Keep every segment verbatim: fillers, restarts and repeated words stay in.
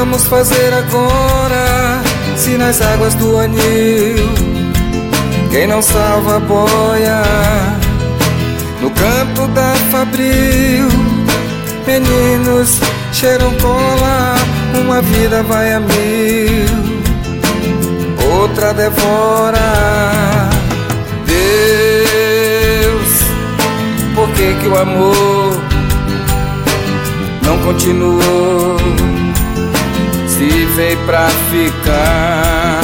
vamos fazer agora? Se nas águas do anil quem não salva boia, no canto da Fabril meninos cheiram cola. Uma vida vai a mil, outra devora. Deus, por que que o amor não continuou? Se veio pra ficar,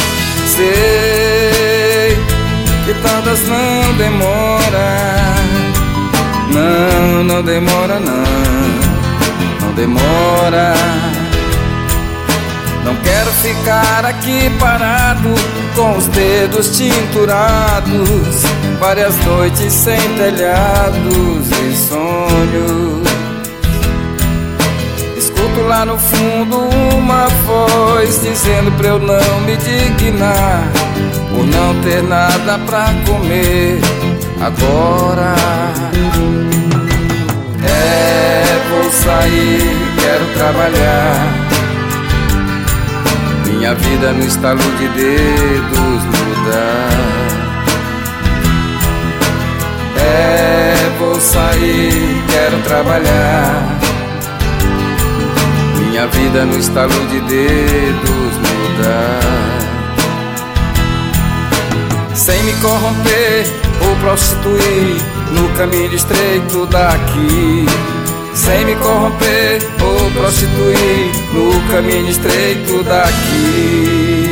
sei que todas não demora. Não, não demora não, não demora. Não quero ficar aqui parado com os dedos tinturados, várias noites sem telhados e sonhos. Escuto lá no fundo uma voz dizendo pra eu não me dignar, por não ter nada pra comer agora. É, vou sair, quero trabalhar, minha vida no estalo de dedos mudar. É, vou sair, quero trabalhar, minha vida no estalo de dedos mudar. Sem me corromper ou prostituir no caminho estreito daqui. Sem me corromper ou prostituir no caminho estreito daqui.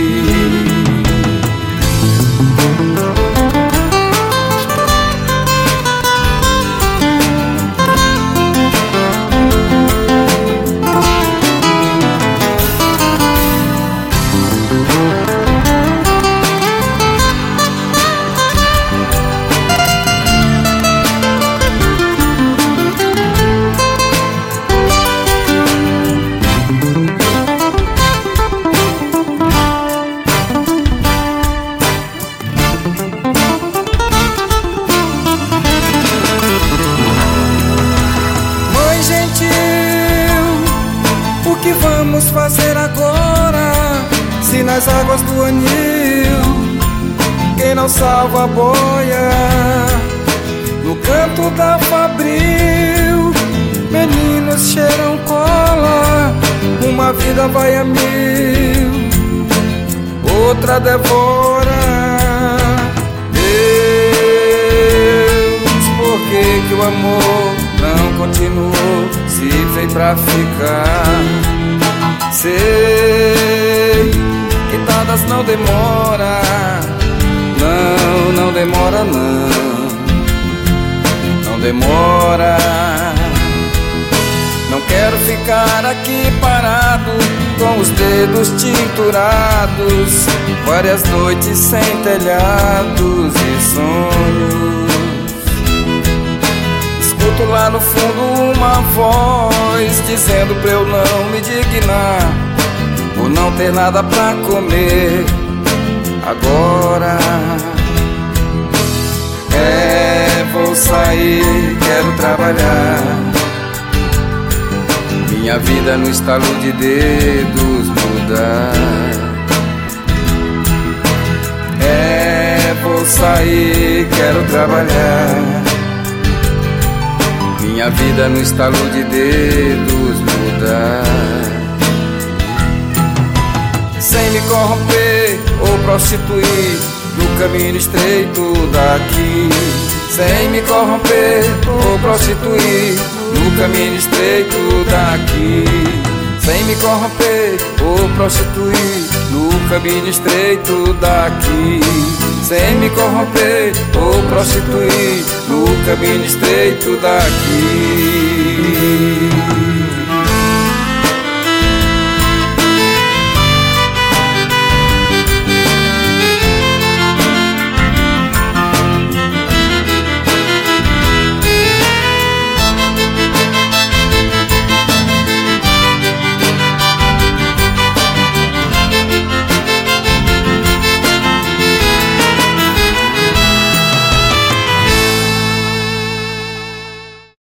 O que vamos fazer agora? Se nas águas do anil quem não salva a boia, no canto da Fabril meninos cheiram cola. Uma vida vai a mil, outra devora. Deus, por que que o amor não continuou? Se veio pra ficar, sei que todas não demora. Não, não demora não, não demora. Não quero ficar aqui parado com os dedos tinturados, várias noites sem telhados e sonhos. Escuto lá no fundo uma voz dizendo pra eu não me dignar, por não ter nada pra comer agora. É, vou sair, quero trabalhar, minha vida no estalo de dedos mudar. É, vou sair, quero trabalhar, minha vida no estalo de dedos mudar. Sem me corromper ou prostituir no caminho estreito daqui. Sem me corromper ou prostituir no caminho estreito daqui. Sem me corromper ou prostituir no caminho estreito daqui. Sem me corromper ou prostituir no caminho estreito daqui.